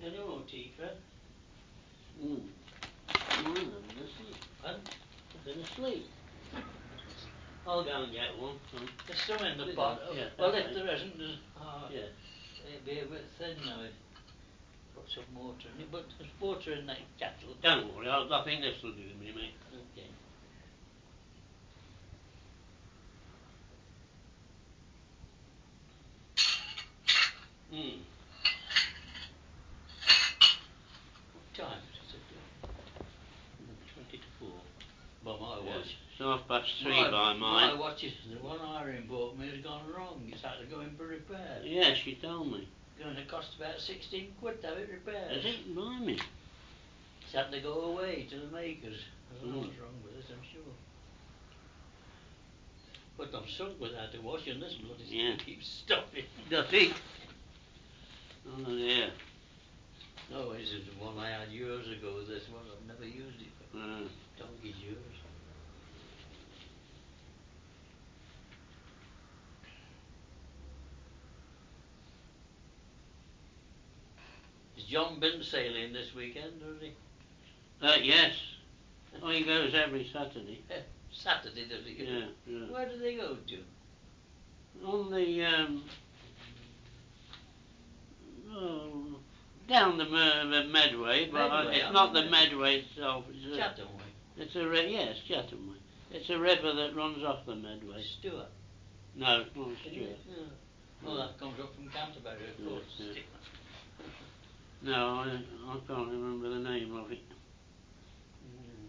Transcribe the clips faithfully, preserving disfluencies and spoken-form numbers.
any more tea, Fred? Mm. Oh, I'm asleep. Huh? I've been asleep. I'll go and get one. Tom. There's some in the Sit pot. down. Yeah, Well, okay. if there isn't, there's, oh, Yeah. it'd be a bit thin now. Put some water in it, but there's water in that kettle. Don't worry, I, I think this will do me, mate. Okay. Mm. What time is it? Twenty to four. Well, my Yeah. watch. It's half past three my, by mine. My watch is the one Irene bought me has gone wrong. It's had to go in for repair. Yeah, she told me. It's going to cost about sixteen quid to have it repaired. Is it? Blimey. It's had to go away to the makers. I don't know Mm. what's wrong with it, I'm sure. But I'm sunk without the washing. This bloody Yeah. thing keeps stopping. Does it? Oh, yeah. No, this is the one I had years ago. This one, I've never used it for Uh, donkey's years. Has John been sailing this weekend, or has he? uh, yes. Oh, he goes every Saturday. Saturday, does he? Yeah, yeah. Where do they go to? On the, um, oh, down the, Mer- the Medway, but Medway, uh, it's on not the the Medway. Medway itself. It's a, Chatham Way. it's a ri- yes, Chatham Way. It's a river that runs off the Medway. Stewart. No, it's not Isn't Stewart. it? Yeah. Oh, that comes up from Canterbury, of Yeah, course. yeah. No, I, I can't remember the name of it. Mm.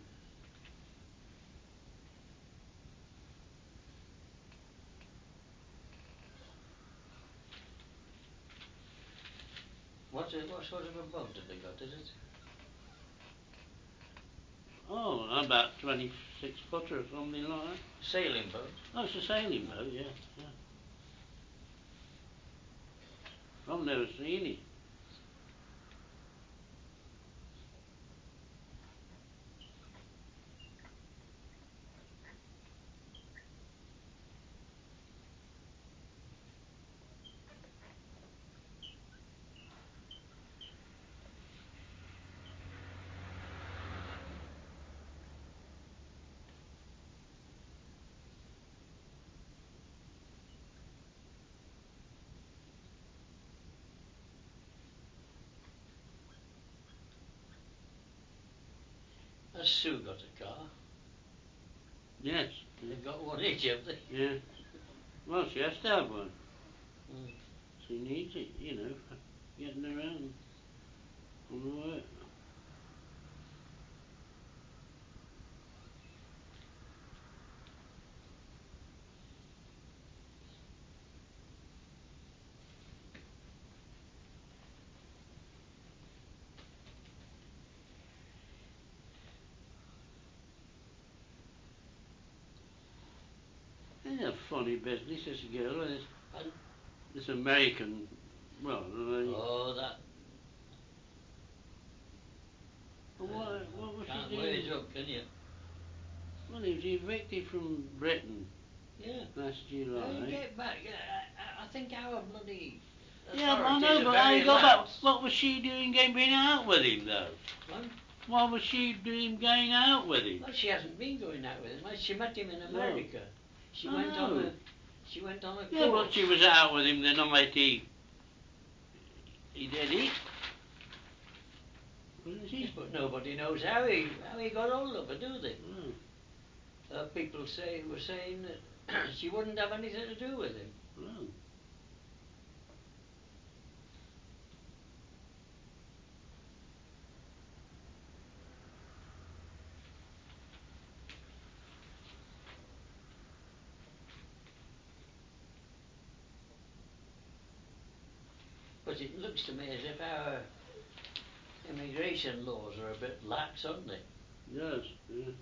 What's it, what sort of a boat have they got, is it? Oh, about twenty-six footer or something like that. Sailing boat? Oh, it's a sailing boat, yeah, yeah. I've never seen it. Has Sue got a car? Yes. Yeah. They've got one each, have they? Yeah. Well, she has to have one. Mm. She needs it, you know, for getting around on the work. It's a funny business, this girl. This, And, this American, well, uh, oh, that. well, what, what was Can't she wage doing? up, can you? Well, he was evicted from Britain Yeah. last How July. you get back? Yeah, I, I think our bloody. Yeah, but I authorities know, are but how very he got back? lax. What was she doing going out with him, though? What? Why was she doing going out with him? Well, she hasn't been going out with him. She met him in America. No. She I went on know. a. She went on a Yeah, course. but she was out with him the night he, he did it. Wasn't she? Yeah, but nobody knows how he how he got hold of her, do they? Oh. Uh, people say were saying that she wouldn't have anything to do with him. Oh. But it looks to me as if our immigration laws are a bit lax, aren't they? Yes. Yeah.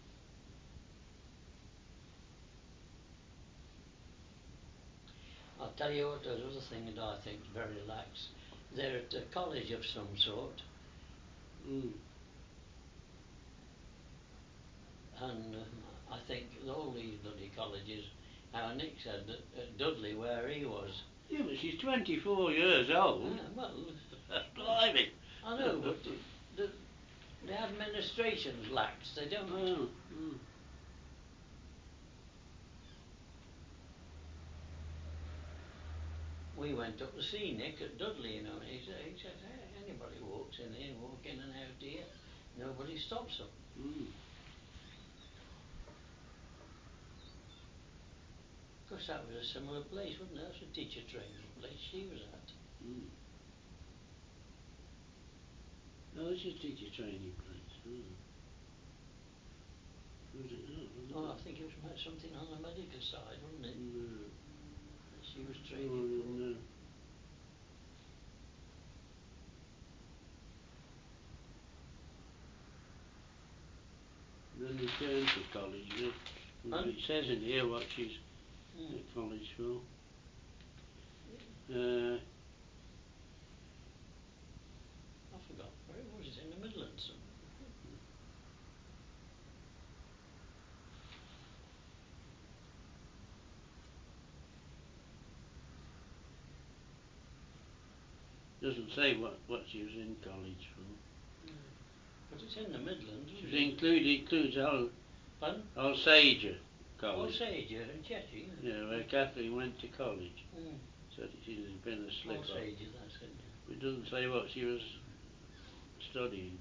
I'll Tell you what, there's another thing that I think is very lax. They're at a college of some sort, Mm. and um, I think all these bloody colleges, how Nick said that at Dudley where he was. Yeah, but she's twenty-four years old. Yeah, well, Blimey. I know, but the, the, the administration's lax. They don't. Oh, mm. We went up to see Nick at Dudley, you know, and he said, he said hey, anybody walks in here, walk in and out here, nobody stops them. Mm. Of course, that was a similar place, wasn't it? That's a teacher training place she was at. Mm. Oh, it's a teacher training place. Mm. Was it not? Wasn't Oh, it? I think it was me- something on the medical side, wasn't it? No. That she was Oh, training for. no. Then returned to college. You know. Well, Huh? it says in here what she's Mm. at college for. Uh, I forgot where it was. It's in the Midlands. doesn't say what, what she was in college for. Mm. But it's in the Midlands, She's isn't it? included includes Al Pardon? Alsager College. Osage in Cheshire. Yeah, where Kathleen went to college. Mm. So she's been a slip up. Osage, that's it. Yeah. But it doesn't say what she was studying.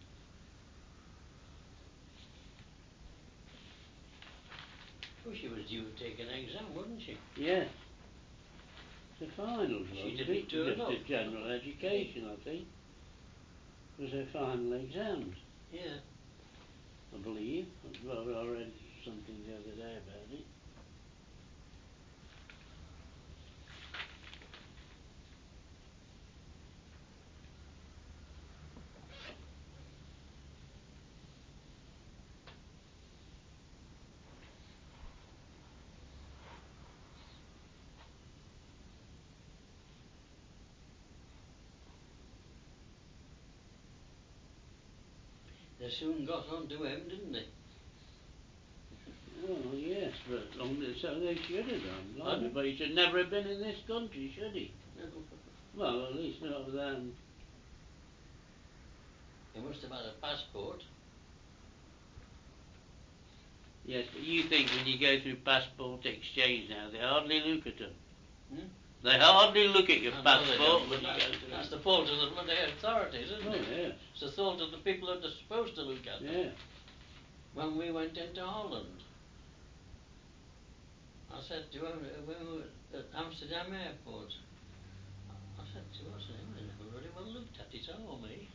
Well, she was due to take an exam, wasn't she? Yeah. The finals, She wasn't didn't it? turn Just up. a general education, I think. It was her final exams, Yeah. I believe. Well, I read something the other day about it. They soon got on to him, didn't they? Well, yes, but on the, so they should have done. Blimey, Pardon? but he should never have been in this country, should he? Well, at least not with that. He must have had a passport. Yes, but you think when you go through passport exchange now, they hardly look at them. Hmm? They hardly look at your I know they passport don't, when but you that's, go through. that's the fault of the bloody authorities, isn't Oh, it? yes. It's the fault of the people that are supposed to look at them. Yeah. When we went into Holland, I said to him, uh, when we were at Amsterdam airport, I said to what's his name, they never really well looked at it, or me.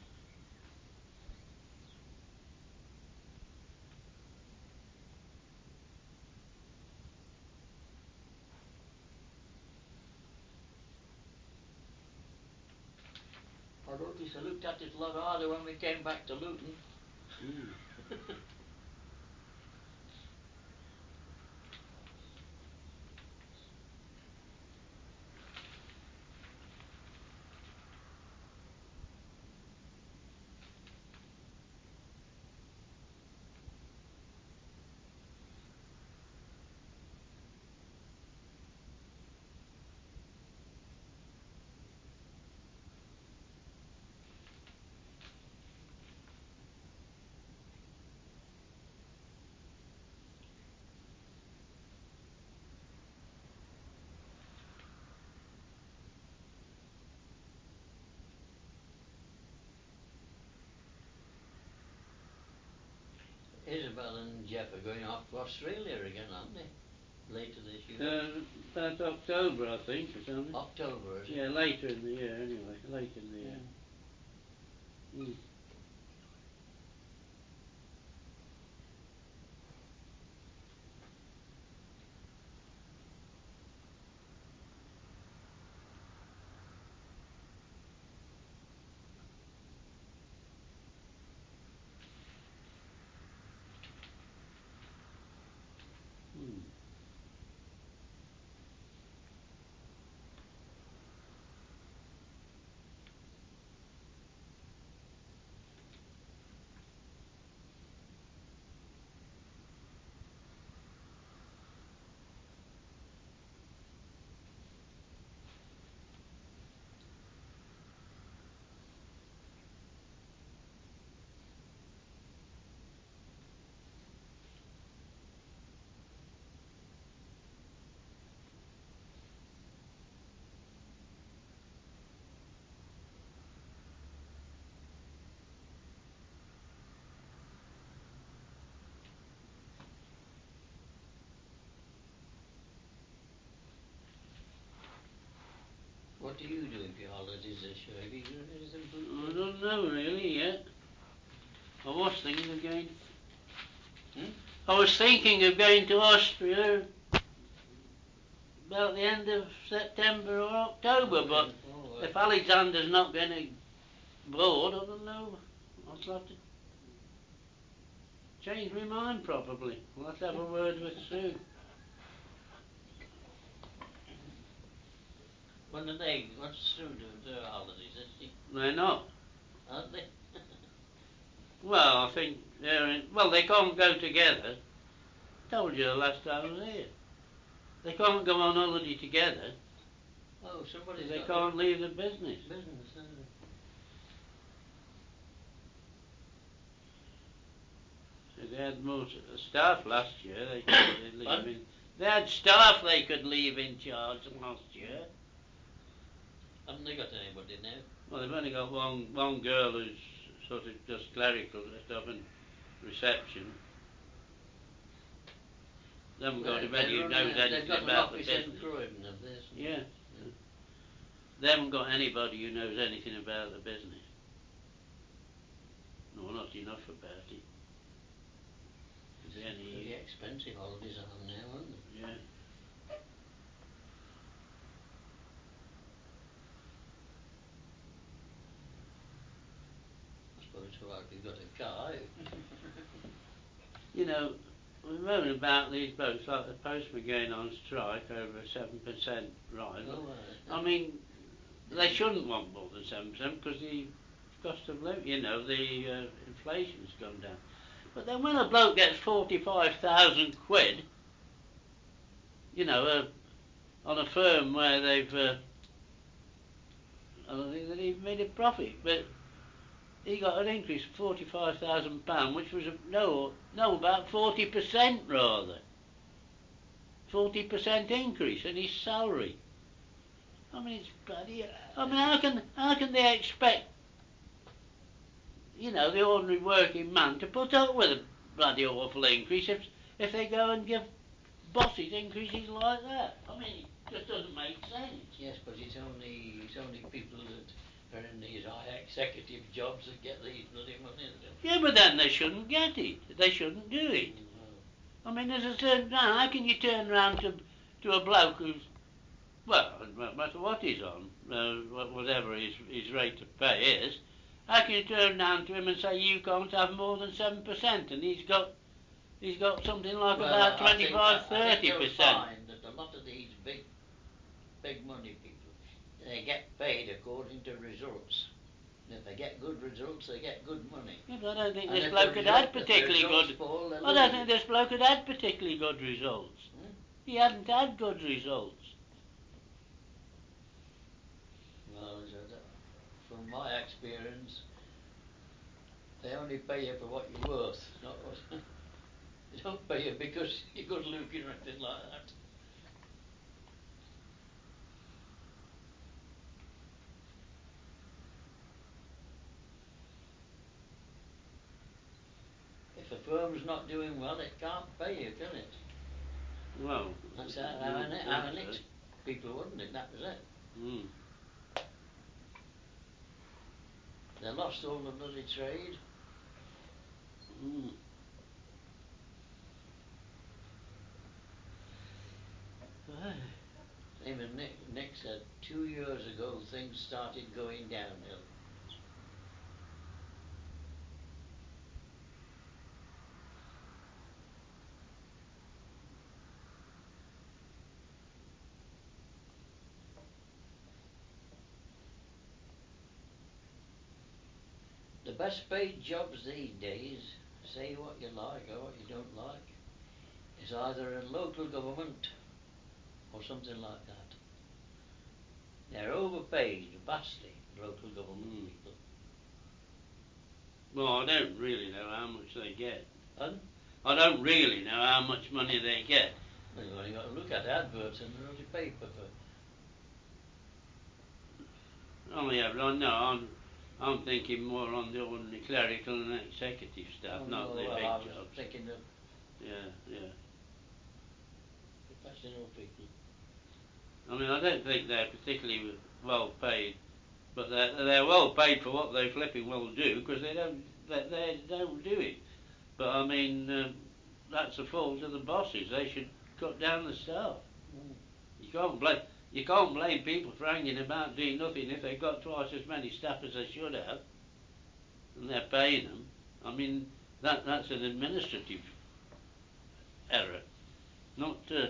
I noticed I looked at it a lot harder when we came back to Luton. Mm. Isabel and Jeff are going off to Australia again, aren't they? Later this year. Uh, about October, I think, or something. October, is it? Yeah, later in the year, anyway. Late in the year. Mm. Mm. Mm. what are you doing for your holidays this year? Have you done anything I good? don't know really yet. I was thinking of going. Hmm? I was thinking of going to Austria about the end of September or October, Oh, but oh, if Alexander's not going to board, I don't know. I'll have to change my mind probably. I'll have to have a word with Sue. When are they, what's Sue doing to her holidays, is she? They're not. Aren't they? Well, I think they're in, well, they can't go together. Told you the last time I was here. They can't go on holiday together. Oh, somebody's They got can't leave the business. business, hasn't they? So they had more s- staff last year. They could leave Pardon? in. They had staff they could leave in charge last year. Haven't they got anybody now? Well, they've only got one one girl who's sort of just clerical stuff and reception. They haven't got They're- anybody they're who running knows a- anything they've got an about the office in business. Croydon of this. Yeah. They haven't got anybody who knows anything about the business. No, not enough about it. To be any Pretty use. expensive holidays are now, aren't they? Yeah. I suppose it's all right if you've got a car. You know, we're moaning about these boats like the postmen going on strike over a seven percent rise. Oh, uh, I mean, they shouldn't want more than seven percent because the cost of living, you know, the uh, inflation's gone down. But then when a bloke gets forty-five thousand quid, you know, uh, on a firm where they've, uh, I don't think they've even made a profit, but he got an increase of forty-five thousand pounds, which was, a, no, no, about forty percent rather. forty percent increase in his salary. I mean, it's bloody, I mean, how can, how can they expect, you know, the ordinary working man to put up with a bloody awful increase if, if they go and give bosses increases like that? I mean, it just doesn't make sense. yes, but it's only it's only people that are in these high executive jobs that get these bloody money. Yeah, but then they shouldn't get it. They shouldn't do it. I mean, there's a certain time. How can you turn around to to a bloke who's, well, no matter what he's on, uh, whatever his his rate of pay is, how can you turn around to him and say you can't have more than seven percent, and he's got he's got something like Well, about I think- twenty-five, I- I think thirty you'll percent. find that a lot of these big, big money people, they get paid according to results. And if they get good results, they get good money. Yeah, but I don't think And this if bloke the had result- had if the particularly results good. fall, they I don't lose. think this bloke had had particularly good results. Hmm? He hadn't had good results. Well, as I- from my experience, they only pay you for what you're worth, not what they don't pay you because you're good looking or anything like that. If a firm's not doing well, it can't pay you, can it? Well, That's how, you how, would Ni- think how so. Nick's people, wouldn't it? That was it. Mm. They lost all the bloody trade. Mm. Same as Nick, Nick said, two years ago things started going downhill. The best paid jobs these days, say what you like or what you don't like, is either in local government or something like that. They're overpaid vastly, local government Mm. people. Well, I don't really know how much they get. And I don't really know how much money they get. well, you've only got to look at adverts in the bloody paper for. Oh yeah, but I know I'm, I'm thinking more on the ordinary clerical and executive staff, Oh, not no, the well, big I was jobs. thinking of Yeah, yeah. professional people. I mean, I don't think they're particularly well paid, but they're, they're well paid for what they flipping well do, because they don't they, they don't do it. But I mean, um, that's the fault of the bosses. They should cut down the staff. Mm. You can't blame you can't blame people for hanging about doing nothing if they've got twice as many staff as they should have, and they're paying them. I mean, that that's an administrative error, not. Uh,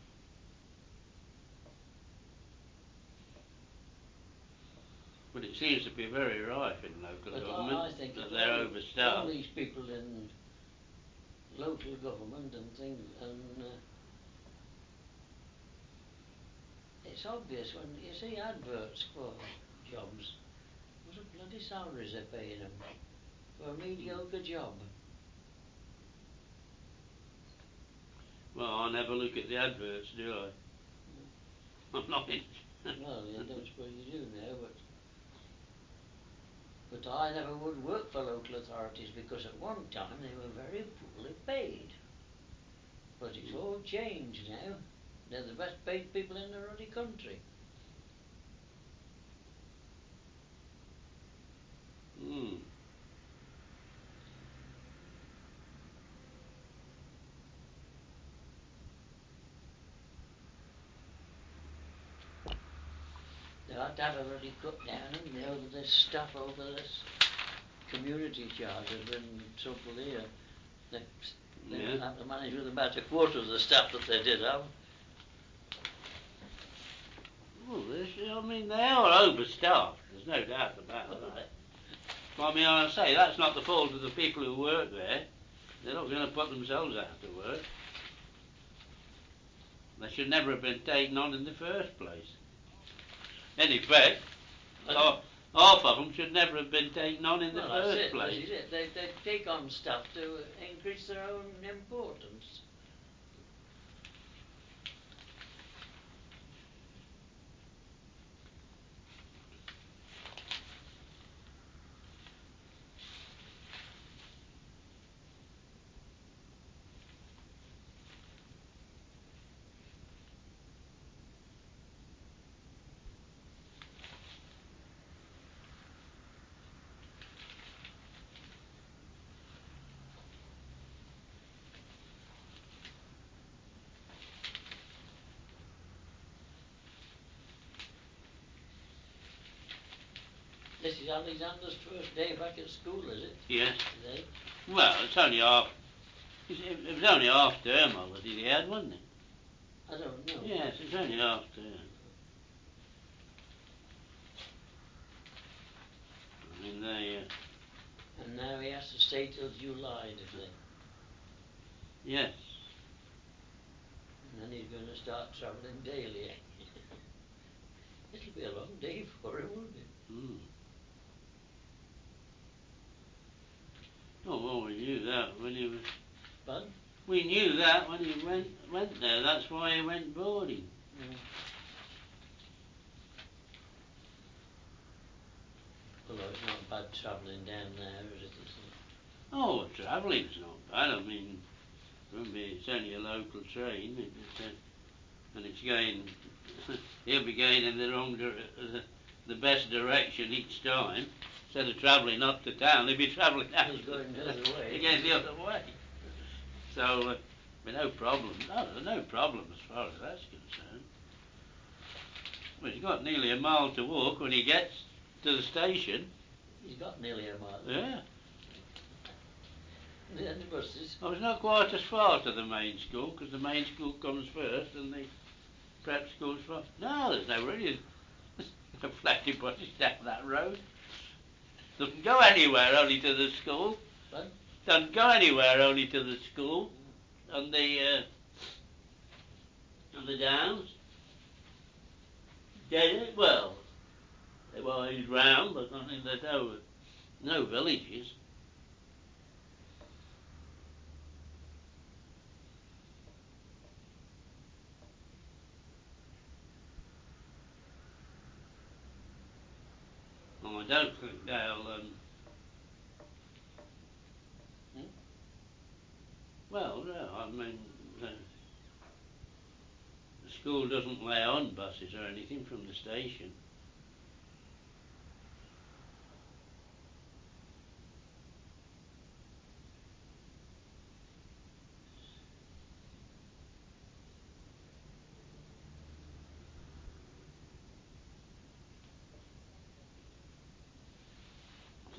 but it seems to be very rife in local But government I, I think that that they're all, overstaffed. all these people in local government and things, and uh, it's obvious when you see adverts for jobs, what a bloody salaries they're paying them for a mediocre job. Well, I never look at the adverts, do I? I'm not in. Well, I don't suppose you do now, but but I never would work for local authorities because at one time they were very poorly paid. But it's all changed now. They're the best paid people in the ruddy country. Mm. They ought to have a ruddy cut down and you know this stuff over this community charge has been trouble here. They, they Yeah. have to manage with about a quarter of the staff that they did have. Well, this, I mean, they are overstaffed. There's no doubt about that. Well, I mean, I say that's not the fault of the people who work there. They're not going to put themselves out of work. They should never have been taken on in the first place. In effect, half, half of them should never have been taken on in the Well, first that's it. place. This is it. They, they take on stuff to increase their own importance. This is Alexander's first day back at school, is it? Yes. Today? Well, it's only half. It was only half term holiday they had, wasn't it? I don't know. Yes, it's only half term. I mean, they. Uh, And now he has to stay till July, does he? yes. And then he's going to start travelling daily. It'll be a long day for him, won't it? Mm. Oh, well, we knew that when he was. But We knew that when he went went there. That's why he went boarding. mm. Although it's not bad travelling down there, is it? Isn't it? Oh, travelling's not bad. I mean, it's only a local train, it, it, uh, and it's going. He'll be going in the wrong, dir- the, the best direction each time. Instead of travelling up to town, he'll be travelling out. He's going the other way. He goes the other way. So, uh, but no problem. No, there's no problem as far as that's concerned. Well, he's got nearly a mile to walk when he gets to the station. He's got nearly a mile. Yeah. And the buses. Oh, it's not quite as far to the main school, because the main school comes first and the prep school's first. No, there's no really. There's no flatty buses down that road. Doesn't go anywhere, only to the school. But Doesn't go anywhere, only to the school and the uh, and the downs. Get it? Well, they wide round, but I mean there's no no villages. Oh, I don't think they'll. Um, hmm? well, no, I mean uh, the school doesn't lay on buses or anything from the station.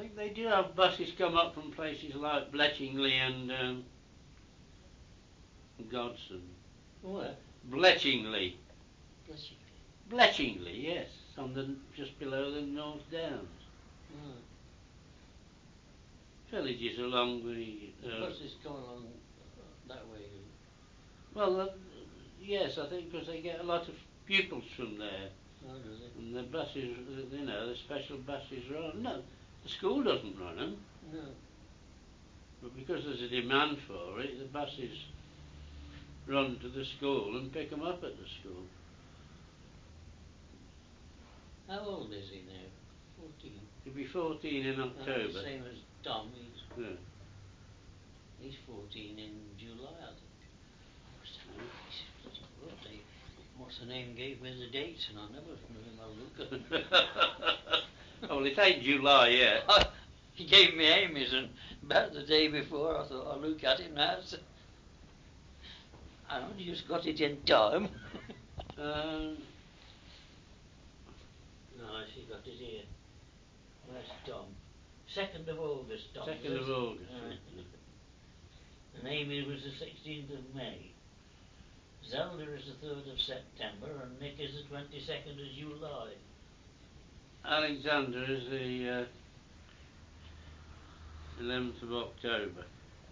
they, they do have buses come up from places like Bletchingley and um, Godson. Where? Bletchingley. Bless you. Bletchingley, yes, on the just below the North Downs. Mm. Villages along the. The Uh, buses come along uh, that way. well, uh, yes, I think because they get a lot of pupils from there, Oh, do they? and the buses, uh, you know, the special buses run. No, the school doesn't run them, No. but because there's a demand for it, the buses run to the school and pick them up at the school. How old is he now? Fourteen. He'll be fourteen in Uh, October. the same as Tom. He's Yeah. he's fourteen in July, I think. Well, they, what's the name gave me the dates, and I never knew I'll look at. Oh, well, it ain't July yet. He gave me Amy's, and about the day before, I thought I'll look at it now. So I only just got it in time. um, No, she got it here. Where's Tom? Second of August, Tom. Second of August. Right. And Amy was the sixteenth of May. Zelda is the third of September, and Nick is the twenty-second of July. Alexander is the uh, eleventh of October.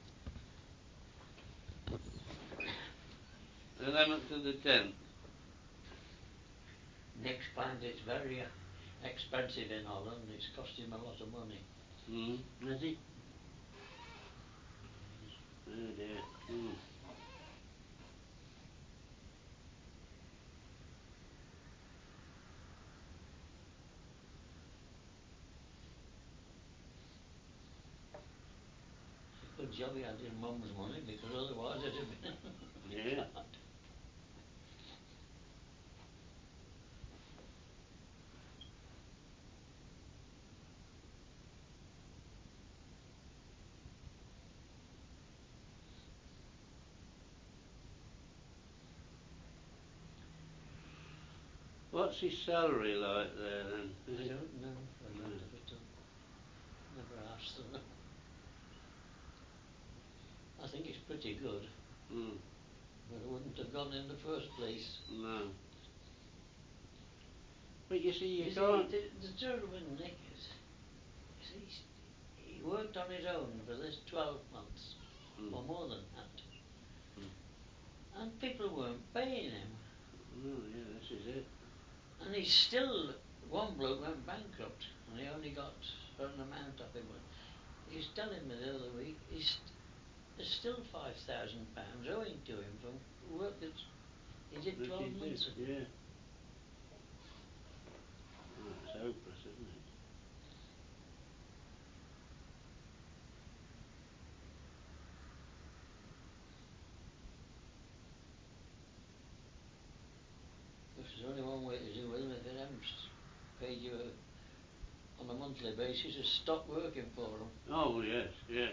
eleventh to the tenth. Nick's finds it's very uh, expensive in Holland. It's cost him a lot of money. Mm, is he? Oh dear. Mm. Good job he had his mum's money, because otherwise it'd have been. Yeah. What's his salary like there then? Is I it? don't know. I've No. never done. Never asked them. I think it's pretty good, Mm, but it wouldn't have gone in the first place. no. But you see, you, You can't. see, the, the trouble with Nick is, you see, he's- he worked on his own for this twelve months, Mm. or more than that, Mm. and people weren't paying him. Oh, yeah, this is it. And he's still, one bloke went bankrupt, and he only got a certain amount of him. He's telling me the other week, he's, there's still five thousand pounds owing to him from work that he did That twelve he months did, ago. yeah. Oh, it's hopeless, isn't it? There's only one way to do with him. If they haven't paid you a, on a monthly basis, is stop working for them. Oh, yes, yeah.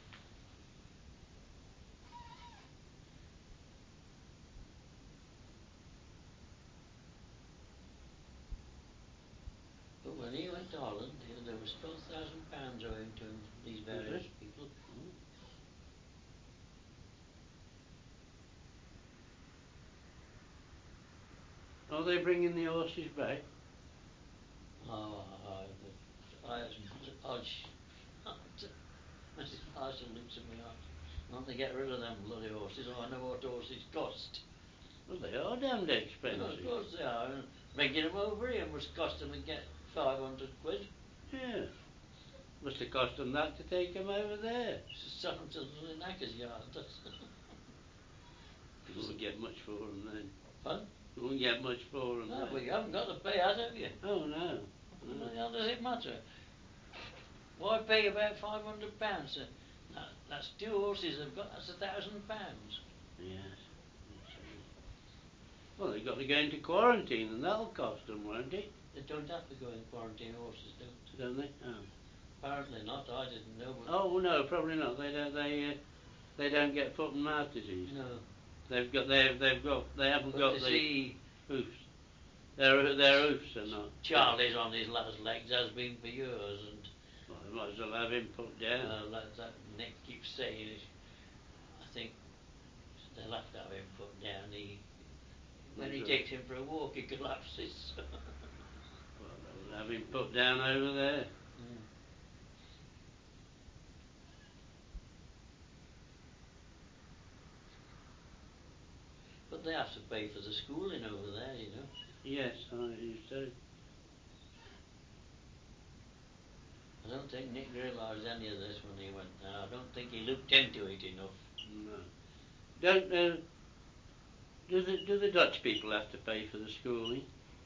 But when he went to Holland, he- there was twelve thousand pounds owing to him, these various it? people. Mm. Are they bringing the horses back? Oh, I, I, I, I, Missus Marshall looks at me like, want to get rid of them bloody horses. Oh, I know what horses cost. Well, they are damned Well, expensive. of course they are. And bringing them over here must cost them to get five hundred quid. Yeah. Must have cost them that to take them over there. Sell them to the knacker's yard. You won't get much for them then. Fun? You won't get much for them No, then. but you haven't got to pay that, have you? Oh, no. What no. the hell does it matter? Why pay about five hundred pounds? That, that's two horses I've got. That's a thousand pounds. Yes. That's right. Well, they've got to go into quarantine and that'll cost them, won't it? They don't have to go in quarantine. Horses don't. Don't they? Oh. Apparently not. I didn't know. But Oh no, probably not. They don't. They uh, they don't get foot and mouth disease. no. They've got. They've. They've got. They haven't But got you the see, hoofs. Their their hoofs are not. Charlie's on his last legs. Has been for years, and Well, might as well have him put down. Well, that, that Nick keeps saying is, I think they'll have to have him put down. He, when he Okay. takes him for a walk, he collapses. Well, they'll have him put down over there. Mm. But they have to pay for the schooling over there, you know. Yes, I used to. I don't think Nick realised any of this when he went there. I don't think he looked into it enough. No. Don't uh, do the do the Dutch people have to pay for the schooling?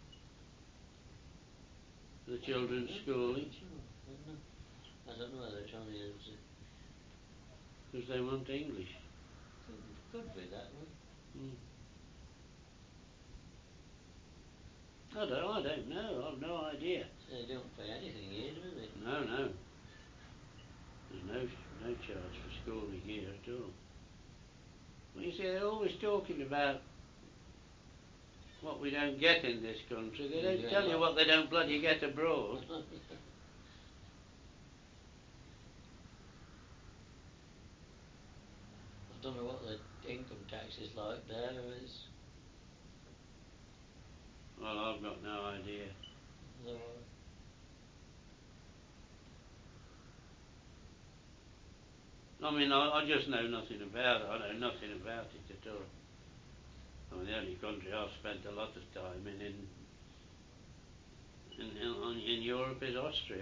The children's I schooling? don't know. I don't know whether Johnny is. Because they want English. Could, could be that one. Mm. I don't. I don't know. I've no idea. They don't pay anything here, do they? No, no. There's no no charge for schooling here at all. Well, you see, they're always talking about what we don't get in this country. They don't Yeah, tell you well. what they don't bloody get abroad. I don't know what the income tax is like there. Is Well, I've got no idea. the, I mean, I, I just know nothing about it. I know nothing about it at all. I mean, the only country I've spent a lot of time in in in, in, in Europe is Austria.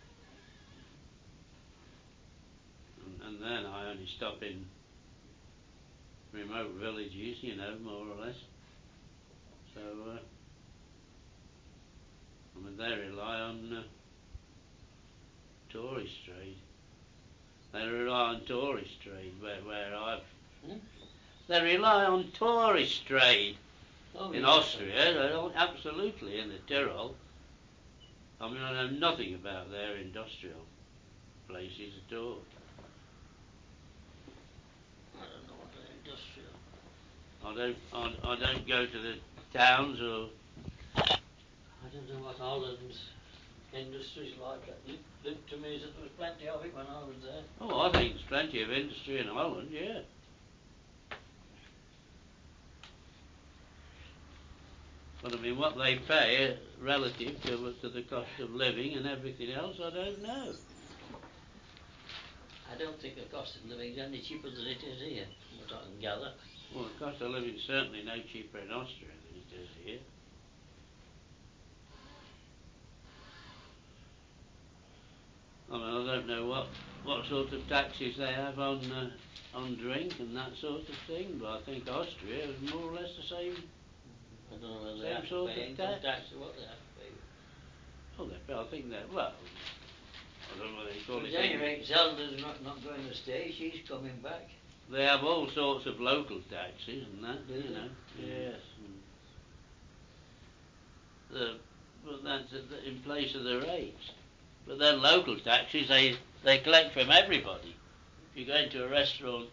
And, and then I only stop in remote villages, you know, more or less. So, uh, I mean, they rely on uh, tourist trade. They rely on tourist trade where, where I've... hmm? They rely on tourist trade oh, in yes, Austria, they don't, absolutely, in the Tyrol. I mean, I know nothing about their industrial places at all. I don't know what the industrial. I don't, I, I don't go to the towns or... I don't know what Holland's industry's like. It looked to me as if there was plenty of it when I was there. Oh, I think there's plenty of industry in Holland, yeah. But I mean, what they pay uh, relative to, to the cost of living and everything else, I don't know. I don't think the cost of living is any cheaper than it is here, from what I can gather. Well, the cost of living is certainly no cheaper in Austria than it is here. I mean, I don't know what, what sort of taxes they have on uh, on drink and that sort of thing, but I think Austria is more or less the same. I don't know whether they Same have to sort pay of income tax. tax or what they have to pay. Oh, they, I think they well. I don't know what they call But it. at any rate, Zelda's not, not going to stay. She's coming back. They have all sorts of local taxes and that, Do you they? know. Mm. Yes. And the, but that's in place of the rates. But then local taxes they they collect from everybody. If you go into a restaurant,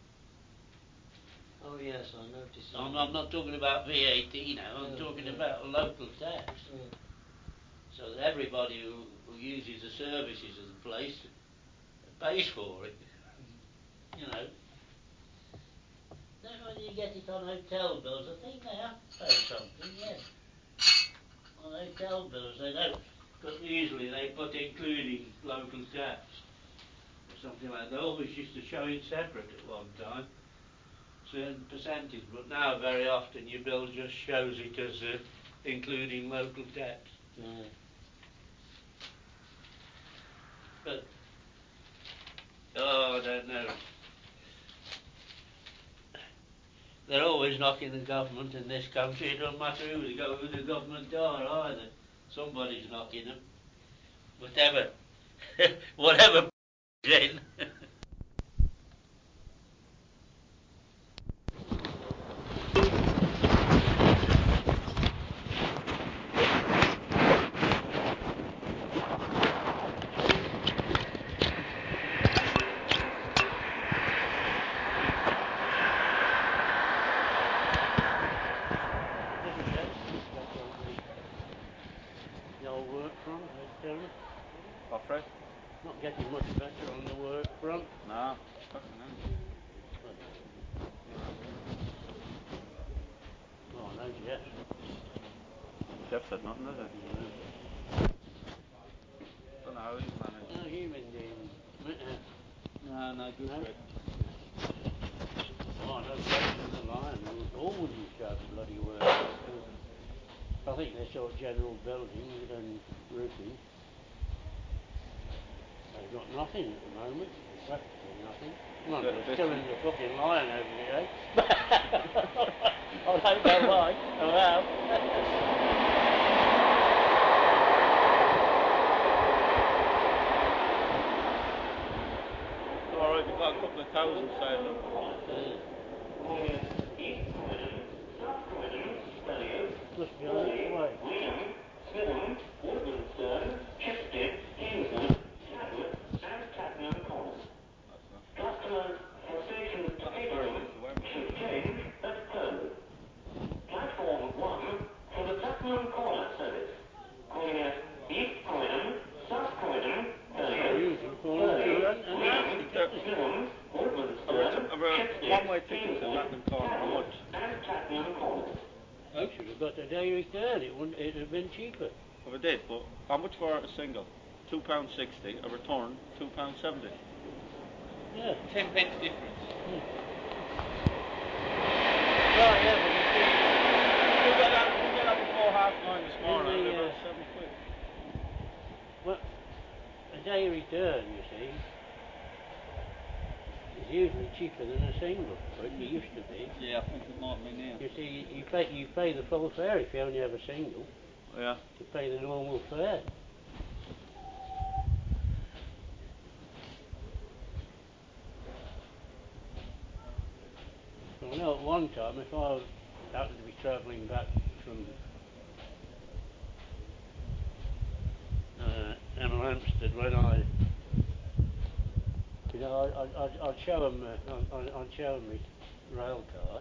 Oh yes, I noticed that. I'm, I'm not talking about V A T now. I'm No, talking no. about a local tax. Yeah. So that everybody who, who uses the services of the place pays for it. You know. Then when you get it on hotel bills, I think they have to pay something, yes. On hotel bills they don't. But usually they put including local tax. Or something like that. They always used to show it separate at one time. Certain percentage, but now very often your bill just shows it as uh, including local tax. Right. But, oh, I don't know. They're always knocking the government in this country. It doesn't matter who the, go- who the government are either. Somebody's knocking them. Whatever, whatever in. The old work front, Terry. Off-road? Not getting Jeff said nothing, did he? Don't know how he's managed. No human being. No, no, good No? trick. Oh, no place in the line. Always used to have bloody work. I think they're sort of general building and roofing. They've got nothing at the moment. Practically nothing. Well, So they're still this- in the fucking line over there. I don't know why. Oh well. Alright, we've got a couple of thousand saved up. Must be on its way. Platform one for the Tottenham Corner service. Calling at East Croydon, South Croydon, Usually calling to run and out the tickets. One-way tickets in Latin Corner, how much? You should have got the day return. It wouldn't. It'd have been cheaper. Well, I did, but how much for a single? two pounds sixty, a return, two pounds seventy. Yeah. Ten pence difference. Hmm. Right, yeah, but you see, We'll get that, we'll get that before half nine this morning, the, it'll be uh, about seventy quid. well, a day return, you see, is usually cheaper than a single. But it used to be. Yeah, I think it might be now. You see, you pay you pay the full fare if you only have a single. Yeah. You pay the normal fare. I know at one time, if I happened to be travelling back from uh, Hemel Hempstead, when I, you know, I, I, I'd, I'd show them, uh, I'd, I'd show them my rail card.